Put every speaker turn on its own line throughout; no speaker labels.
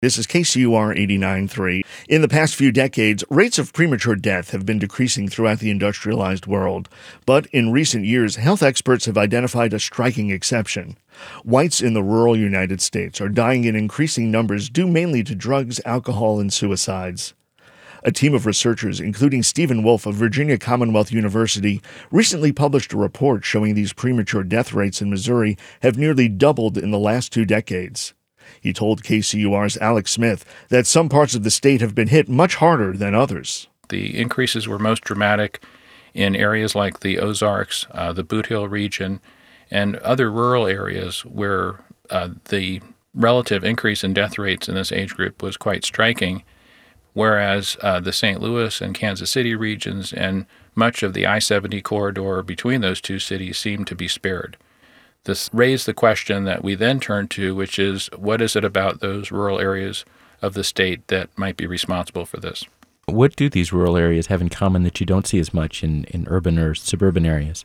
This is KCUR 89.3. In the past few decades, rates of premature death have been decreasing throughout the industrialized world. But in recent years, health experts have identified a striking exception. Whites in the rural United States are dying in increasing numbers due mainly to drugs, alcohol, and suicides. A team of researchers, including Stephen Wolf of Virginia Commonwealth University, recently published a report showing these premature death rates in Missouri have nearly doubled in the last 2 decades. He told KCUR's Alex Smith that some parts of the state have been hit much harder than others.
The increases were most dramatic in areas like the Ozarks, the Boot Hill region, and other rural areas where the relative increase in death rates in this age group was quite striking, whereas the St. Louis and Kansas City regions and much of the I-70 corridor between those two cities seemed to be spared. This raised the question that we then turned to, which is, what is it about those rural areas of the state that might be responsible for this?
What do these rural areas have in common that you don't see as much in urban or suburban areas?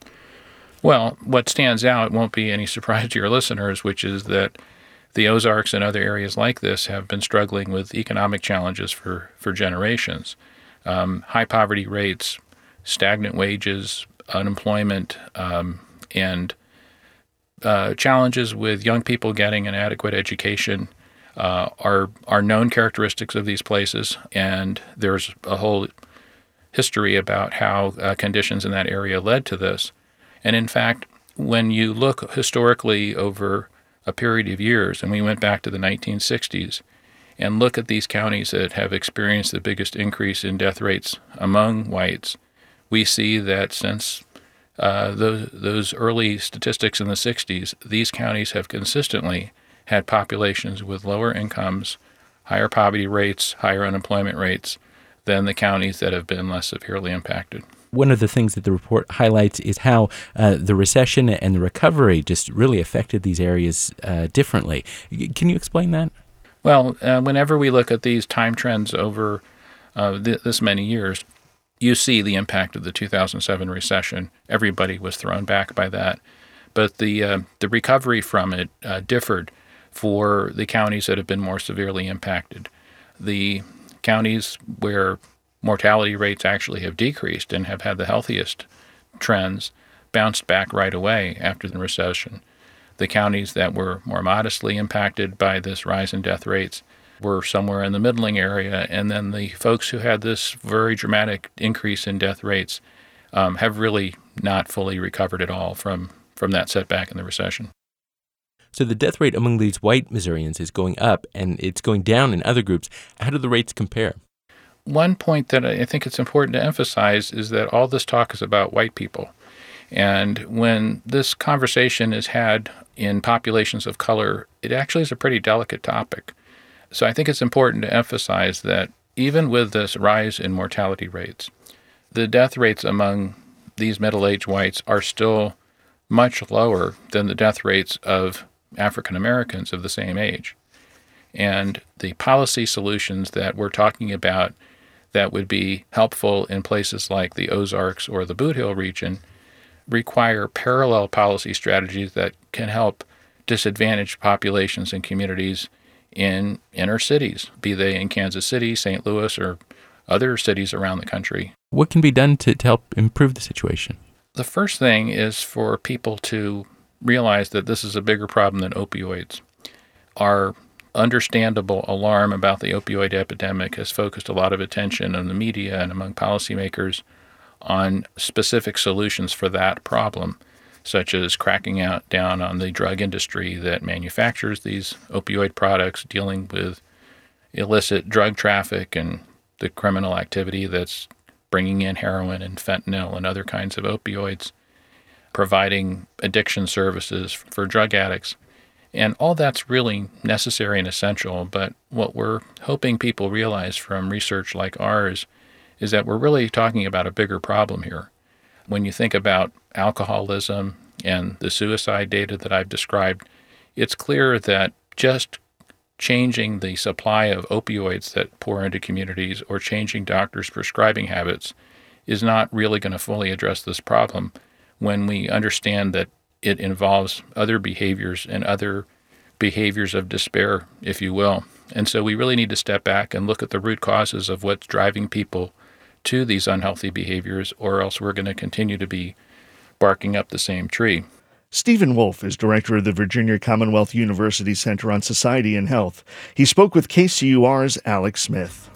Well, what stands out won't be any surprise to your listeners, which is that the Ozarks and other areas like this have been struggling with economic challenges for generations. High poverty rates, stagnant wages, unemployment, and challenges with young people getting an adequate education are known characteristics of these places, and there's a whole history about how conditions in that area led to this. And in fact, when you look historically over a period of years, and we went back to the 1960s, and look at these counties that have experienced the biggest increase in death rates among whites, we see that since those early statistics in the 60s, these counties have consistently had populations with lower incomes, higher poverty rates, higher unemployment rates than the counties that have been less severely impacted.
One of the things that the report highlights is how the recession and the recovery just really affected these areas differently. Can you explain that?
Well, whenever we look at these time trends over this many years, you see the impact of the 2007 recession. Everybody was thrown back by that. But the recovery from it differed for the counties that have been more severely impacted. The counties where mortality rates actually have decreased and have had the healthiest trends bounced back right away after the recession. The counties that were more modestly impacted by this rise in death rates were somewhere in the middling area, and then the folks who had this very dramatic increase in death rates have really not fully recovered at all from that setback in the recession.
So the death rate among these white Missourians is going up, and it's going down in other groups. How do the rates compare?
One point that I think it's important to emphasize is that all this talk is about white people. And when this conversation is had in populations of color, it actually is a pretty delicate topic. So I think it's important to emphasize that even with this rise in mortality rates, the death rates among these middle-aged whites are still much lower than the death rates of African Americans of the same age. And the policy solutions that we're talking about that would be helpful in places like the Ozarks or the Boot Hill region require parallel policy strategies that can help disadvantaged populations and communities in inner cities, be they in Kansas City, St. Louis, or other cities around the country.
What can be done to help improve the situation?
The first thing is for people to realize that this is a bigger problem than opioids. Our understandable alarm about the opioid epidemic has focused a lot of attention in the media and among policymakers on specific solutions for that problem, such as cracking down on the drug industry that manufactures these opioid products, dealing with illicit drug traffic and the criminal activity that's bringing in heroin and fentanyl and other kinds of opioids, providing addiction services for drug addicts. And all that's really necessary and essential, but what we're hoping people realize from research like ours is that we're really talking about a bigger problem here. When you think about alcoholism and the suicide data that I've described, it's clear that just changing the supply of opioids that pour into communities or changing doctors' prescribing habits is not really going to fully address this problem when we understand that it involves other behaviors and other behaviors of despair, if you will. And so we really need to step back and look at the root causes of what's driving people to these unhealthy behaviors, or else we're going to continue to be barking up the same tree.
Stephen Wolf is director of the Virginia Commonwealth University Center on Society and Health. He spoke with KCUR's Alex Smith.